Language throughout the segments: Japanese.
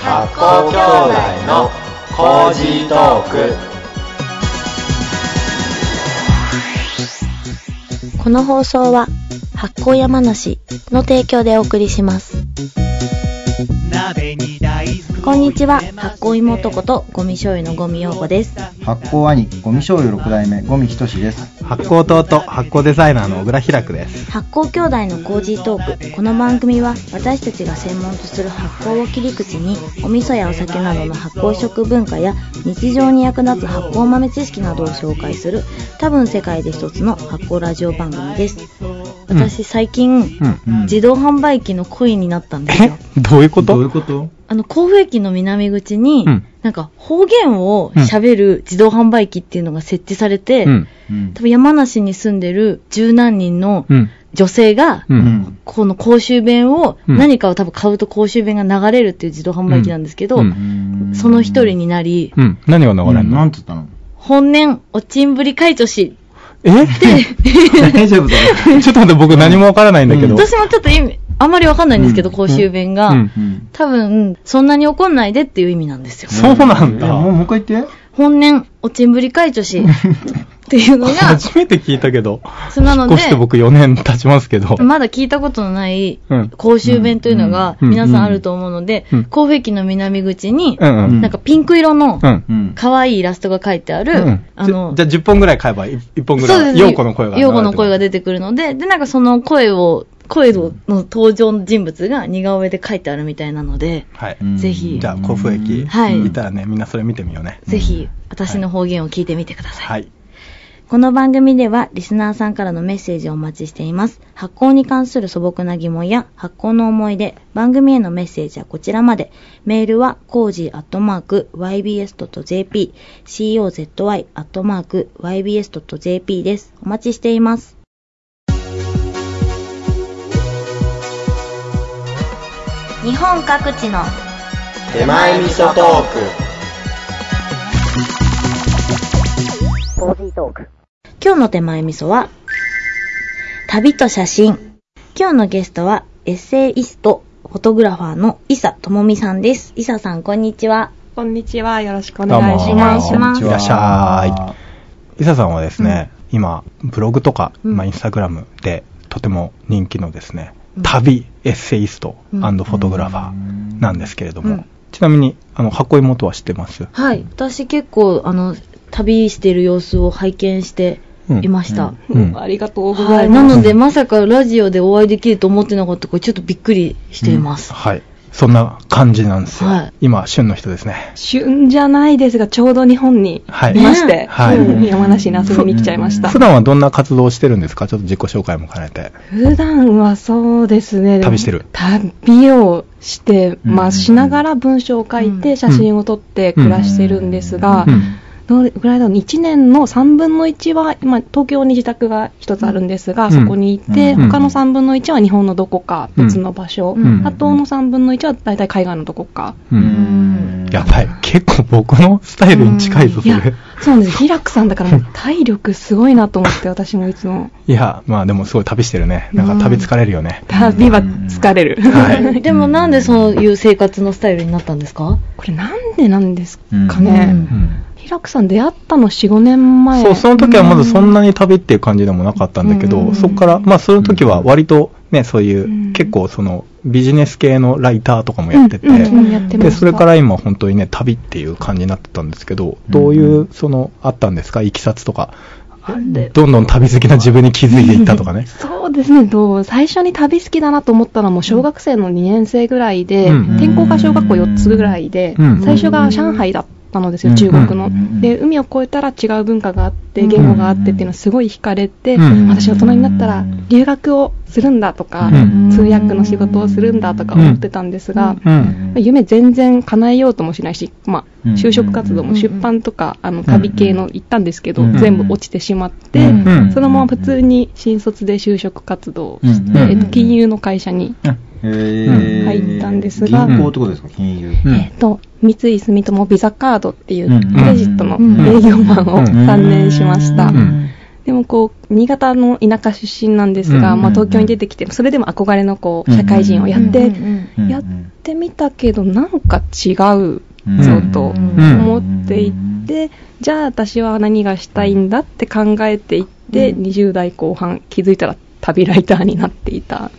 発酵兄弟のコージートーク。この放送は発酵山梨の提供でお送りします。こんにちは、発酵芋男とゴミ醤油のゴミ陽子です。 発酵兄、ゴミ醤油6代目、ゴミひとしです。 発酵弟、発酵デザイナーの小倉ひらくです。 発酵兄弟のコージートーク。この番組は私たちが専門とする発酵を切り口に、お味噌やお酒などの発酵食文化や日常に役立つ発酵豆知識などを紹介する、多分世界で一つの発酵ラジオ番組です。私最近、自動販売機の声になったんですよ。 どういうこと？ 甲府駅の南口に、なんか方言を喋る自動販売機っていうのが設置されて、多分山梨に住んでる十何人の女性が、この甲州弁を、何かを多分買うと甲州弁が流れるっていう自動販売機なんですけど、その一人になり、 何が流れるの？ なんて言ったの？ 本年おちんぶり会長し。 大丈夫だよ。 ちょっと待って、僕何もわからないんだけど。 私もちょっと意味、あんまりわかんないんですけど、甲州弁が。多分、そんなに怒んないでっていう意味なんですよ。 そうなんだ。 もう一回言って。 本年おちんぶり会長し。っていうのが。 初めて聞いたけど。 そうなので。 引っ越して僕4年経ちますけど。 まだ聞いたことのない甲州弁というのが皆さんあると思うので、甲府駅の南口に、なんかピンク色の可愛いイラストが書いてある、 じゃあ10本ぐらい買えば1本ぐらい。陽子の声が出てくるので、で、なんかその声の登場人物が似顔絵で書いてあるみたいなので、ぜひ。 じゃあ甲府駅行ったらね、みんなそれ見てみようね。 ぜひ、私の方言を聞いてみてください。この番組ではリスナーさんからのメッセージをお待ちしています。発酵に関する素朴な疑問や発酵の思い出、番組へのメッセージはこちらまで。メールはkoji@ybs.jp、cozy@ybs.jp です。お待ちしています。日本各地の手前味噌トーク。 今日の手前味噌は旅と写真。今日のゲストはエッセイスト、フォトグラファーの伊佐智美さんです。伊佐さん、こんにちは。 こんにちは。よろしくお願いします。 いらっしゃい。伊佐さんはですね、今ブログとか、インスタグラムでとても人気のですね、旅エッセイスト&フォトグラファーなんですけれども、ちなみに発酵芋とは知ってます？ はい、私結構旅している様子を拝見していました。 ありがとうございます。 なのでまさかラジオでお会いできると思ってなかったからちょっとびっくりしています。 はい。そんな感じなんですよ。今旬の人ですね。 旬じゃないですが、ちょうど日本にいまして、山梨に遊びに来ちゃいました。 普段はどんな活動をしてるんですか？ちょっと自己紹介も兼ねて。 普段はそうですね。 旅してる。 旅をしてしながら文章を書いて写真を撮って暮らしてるんですが、どれぐらいだろう、1年の3分の1は今東京に自宅が一つあるんですが、そこにいて、他の3分の1は日本のどこか別の場所、あとの3分の1は大体海外のどこか。 やばい、結構僕のスタイルに近いぞそれ。 そうなんです。ヒラクさんだからもう体力すごいなと思って私もいつも。 いや、まあでもすごい旅してるね。なんか旅疲れるよね。 旅は疲れる。 でもなんでそういう生活のスタイルになったんですか？ これなんでなんですかね。ヒラクさん出会ったの 4,5 年前。 そう、その時はまだそんなに旅っていう感じでもなかったんだけど、そこから、その時は割とね、そういう、結構そのビジネス系のライターとかもやってて、で、それから今本当にね、旅っていう感じになってたんですけど、どういう、あったんですか？いきさつとか。どんどん旅好きな自分に気づいていったとかね。 そうですね。最初に旅好きだなと思ったのはもう小学生の2年生ぐらいで、転校が小学校4つぐらいで、最初が上海だったのですよ、中国の。で、海を越えたら違う文化があって、言語があってっていうのはすごい惹かれて、私大人になったら留学をするんだとか、通訳の仕事をするんだとか思ってたんですが、夢全然叶えようともしないし、就職活動も出版とか旅系の行ったんですけど、全部落ちてしまって、そのまま普通に新卒で就職活動をして、金融の会社に入ったんですが、 銀行ってことですか？金融。 三井住友ビザカードっていうクレジットの営業マンを3年しました。 でもこう新潟の田舎出身なんですが、東京に出てきてそれでも憧れのこう社会人をやってみたけどなんか違うぞと思っていて、じゃあ私は何がしたいんだって考えていって、20代後半気づいたら旅ライターになっていた。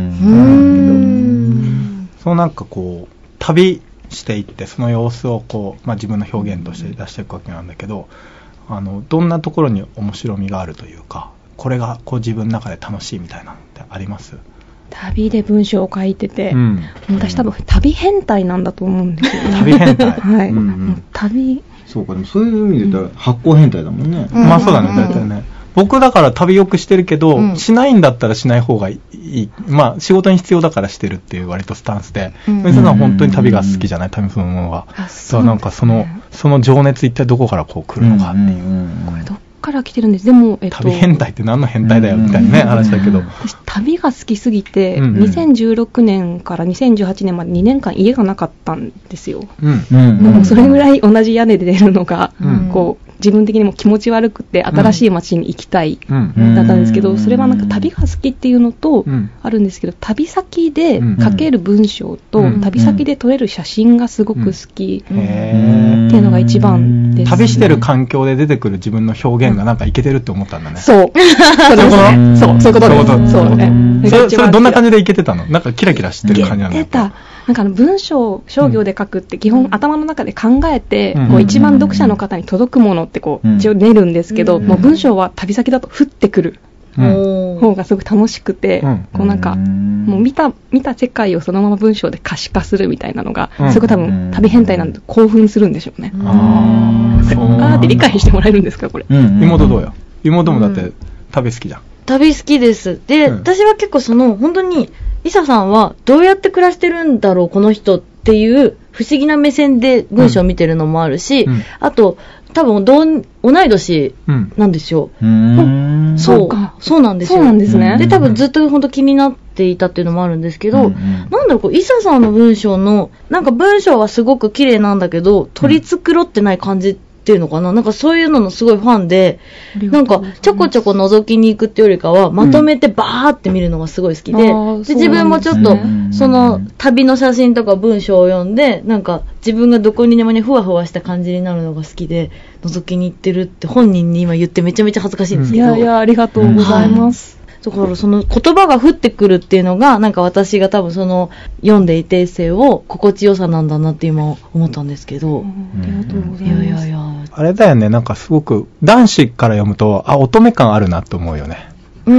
そうなんかこう旅していってその様子をこう、自分の表現として出していくわけなんだけど、どんなところに面白みがあるというか、これがこう自分の中で楽しいみたいなのってあります？ 旅で文章を書いてて、私多分旅変態なんだと思うんですよね。 旅変態はい、旅。 そうか、でもそういう意味で言ったら発行変態だもんね。 まあそうだね、大体ね。僕だから旅よくしてるけど、しないんだったらしない方がいい。仕事に必要だからしてるっていう割とスタンスで、皆さんは本当に旅が好きじゃない、旅そのものが。そうなんかその情熱一体どこからこう来るのかっていう。 これどっから来てるんです。でも、 旅変態って何の変態だよみたいなね、話だけど。 私旅が好きすぎて、2016年から2018年まで2年間家がなかったんですよ。もうそれぐらい同じ屋根で寝るのが、こう、自分的にも気持ち悪くて新しい街に行きたいだったんですけど、それはなんか旅が好きっていうのとあるんですけど、旅先で書ける文章と旅先で撮れる写真がすごく好きっていうのが一番です。 旅してる環境で出てくる自分の表現がなんかイケてるって思ったんだね。 そう。そういうことです。そうね。 それどんな感じでイケてたの？なんかキラキラしてる感じなんだ。 イケてた。なんか文章、商業で書くって基本頭の中で考えて、こう一番読者の方に届くものってこう一応練るんですけど、もう文章は旅先だと降ってくる方がすごく楽しくて、こうなんかもう見た世界をそのまま文章で可視化するみたいなのが、すごい多分旅変態なんで興奮するんでしょうね。って理解してもらえるんですかこれ？ 妹どうや？妹もだって旅好きじゃん。 旅好きです。で、私は結構本当にイサさんはどうやって暮らしてるんだろうこの人っていう不思議な目線で文章を見てるのもあるし、あと多分同い年なんですよ。そうなんですよ。 そうなんですね。 で多分ずっと本当気になっていたっていうのもあるんですけど、なんだろう、イサさんの文章のなんか文章はすごく綺麗なんだけど取り繕ってない感じっていうのかな、なんかそういうののすごいファンで、なんかちょこちょこ覗きに行くっていうよりかはまとめてバーって見るのがすごい好きで、で自分もちょっとその旅の写真とか文章を読んで、なんか自分がどこにでもねふわふわした感じになるのが好きで覗きに行ってるって本人に今言ってめちゃめちゃ恥ずかしいんですけど、 いやありがとうございます。 だからその言葉が降ってくるっていうのがなんか私が多分その読んでいてエッセイを心地よさなんだなって今思ったんですけど、 ありがとうございます。 あれだよね、なんかすごく男子から読むと乙女感あるなと思うよね。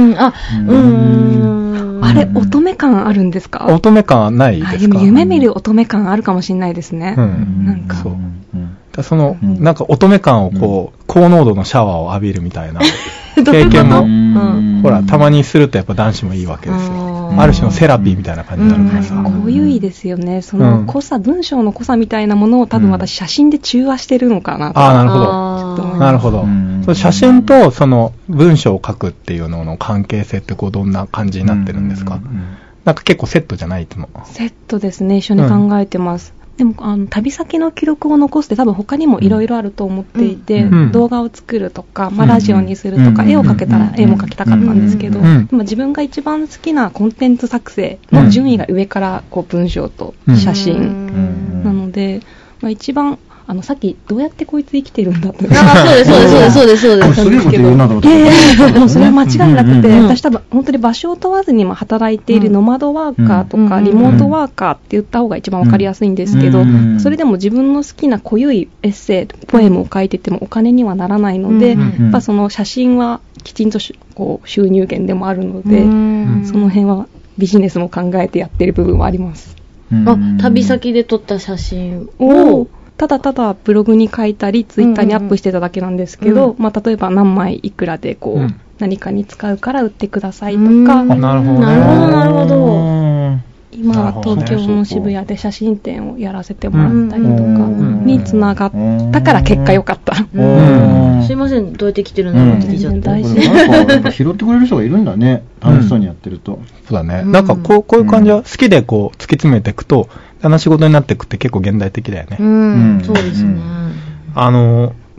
あれ乙女感あるんですか？ 乙女感ないですか？ 夢見る乙女感あるかもしれないですね。なんかそうそのなんか乙女感をこう高濃度のシャワーを浴びるみたいな経験もほらたまにするとやっぱ男子もいいわけですよ。ある種のセラピーみたいな感じになるからさ。 こういういいですよね。その濃さ、文章の濃さみたいなものを多分私写真で中和してるのかなと。 なるほど。なるほど。その写真とその文章を書くっていうのの関係性ってこうどんな感じになってるんですか？なんか結構セットじゃないと思う。 セットですね。一緒に考えてます。でも旅先の記録を残すって多分他にもいろいろあると思っていて、動画を作るとか、ラジオにするとか、絵を描けたら絵も描きたかったんですけど、でも自分が一番好きなコンテンツ作成の順位が上からこう文章と写真なので、一番さっきどうやってこいつ生きてるんだって。 そうです。 それは間違いなくて、私多分本当に場所を問わずにも働いているノマドワーカーとかリモートワーカーって言った方が一番わかりやすいんですけど、それでも自分の好きな濃ゆいエッセイ、ポエムを書いててもお金にはならないので、やっぱその写真はきちんとこう収入源でもあるので、その辺はビジネスも考えてやってる部分はあります。 旅先で撮った写真をただただブログに書いたりツイッターにアップしてただけなんですけど、例えば何枚いくらでこう、何かに使うから売ってくださいとか。 なるほど。 なるほど。 今は東京の渋谷で写真展をやらせてもらったりとかにつながったから結果良かった。 すいません、どうやって来てるんだろうって聞いちゃった。 やっぱ拾ってくれる人がいるんだね。楽しそうにやってると。 そうだね。なんかこういう感じは好きでこう突き詰めていくと仕事になっていくって結構現代的だよね。 そうですね。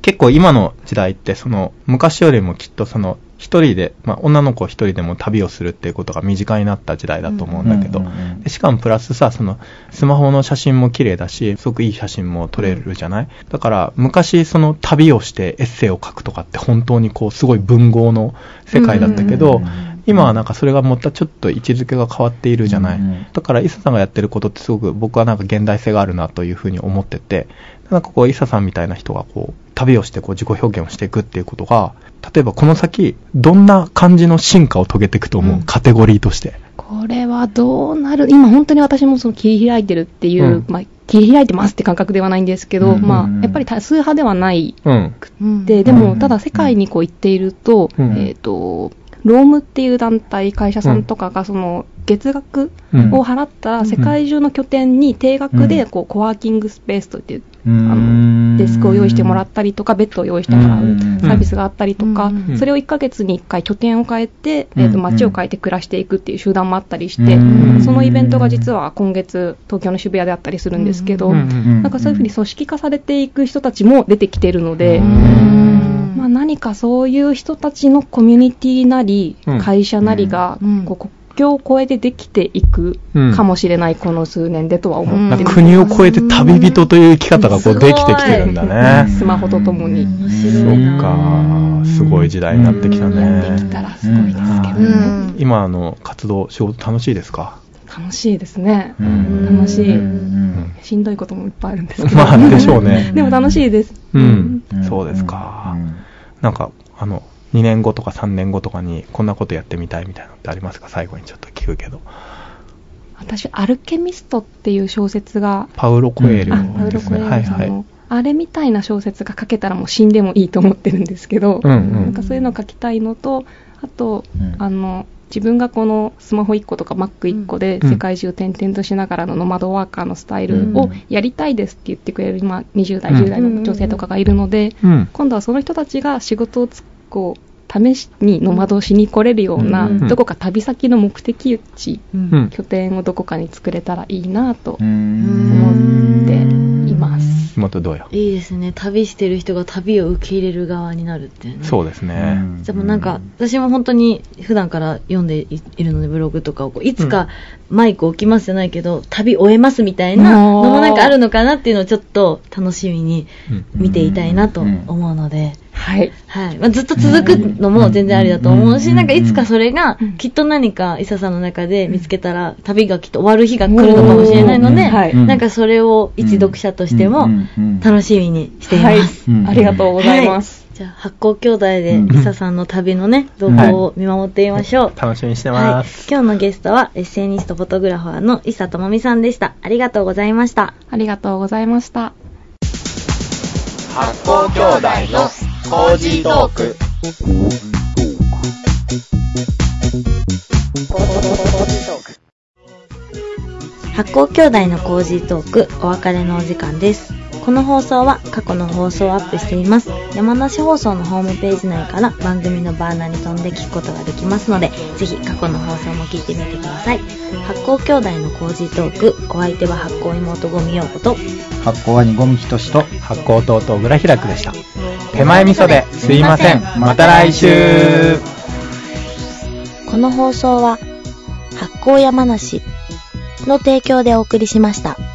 結構今の時代って昔よりもきっと一人で、女の子一人でも旅をするっていうことが身近になった時代だと思うんだけど、でしかもプラスさ、スマホの写真も綺麗だし、すごくいい写真も撮れるじゃない。だから昔旅をしてエッセイを書くとかって本当にすごい文豪の世界だったけど、今はなんかそれがまたちょっと位置づけが変わっているじゃない。だからイサさんがやってることってすごく僕はなんか現代性があるなというふうに思ってて、なんかイサさんみたいな人が旅をして自己表現をしていくっていうことが、例えばこの先どんな感じの進化を遂げていくと思う、カテゴリーとして。 これはどうなる、今本当に私も切り開いてるっていう、切り開いてますって感覚ではないんですけど、やっぱり多数派ではないくて、でもただ世界に行っていると、ロームっていう団体、会社さんとかが月額を払った世界中の拠点に定額でコワーキングスペースといってデスクを用意してもらったりとかベッドを用意してもらうサービスがあったりとか、それを1ヶ月に1回拠点を変えて、街を変えて暮らしていくっていう集団もあったりして、そのイベントが実は今月東京の渋谷であったりするんですけど、なんかそういうふうに組織化されていく人たちも出てきているので、何かそういう人たちのコミュニティなり会社なりが国境を越えてできていくかもしれない、この数年でとは思ってます。 国を越えて旅人という生き方ができてきてるんだね。 スマホとともに。 そっか、すごい時代になってきたね。 やってきたらすごいですけどね。 今活動、仕事楽しいですか？ 楽しいですね。楽しい。しんどいこともいっぱいあるんですけど。 でしょうね。 でも楽しいです。 そうですか。なんか2年後とか3年後とかにこんなことやってみたいみたいなのってありますか？最後にちょっと聞くけど。 私アルケミストっていう小説がパウロ・コエリョですね。はいはい。 あれみたいな小説が書けたらもう死んでもいいと思ってるんですけど、なんかそういうのを書きたいのと、あと自分がこのスマホ1個とか Mac1 個で世界中転々としながらのノマドワーカーのスタイルをやりたいですって言ってくれる今20代10代の女性とかがいるので、今度はその人たちが仕事を試しにノマドしに来れるような、どこか旅先の目的地、拠点をどこかに作れたらいいなと思っています。 またどうや？ いいですね。旅してる人が旅を受け入れる側になるっていうね。 そうですね。 でもなんか私も本当に普段から読んでいるので、ブログとかをいつかマイク置きますじゃないけど、旅終えますみたいなのもなんかあるのかなっていうのをちょっと楽しみに見ていたいなと思うので、はい、ずっと続くのも全然ありだと思うし、なんかいつかそれがきっと何かイサさんの中で見つけたら旅がきっと終わる日が来るのかもしれないので、なんかそれを一読者としても楽しみにしています。 ありがとうございます。 じゃあ発酵兄弟でイサさんの旅のね動向を見守ってみましょう。 楽しみにしてます。 今日のゲストはエッセイニストフォトグラファーのイサトモミさんでした。ありがとうございました。 ありがとうございました。 発酵兄弟のコージートーク。 発酵兄弟のコージートーク、お別れのお時間です。この放送は過去の放送をアップしています。山梨放送のホームページ内から番組のバーナーに飛んで聞くことができますので、ぜひ過去の放送も聞いてみてください。発酵兄弟のコージートーク、お相手は発酵妹ゴミ陽子と発酵兄ゴミひとしと発酵弟グラヒラクでした。手前味噌ですいません。また来週。 この放送は発酵山梨の提供でお送りしました。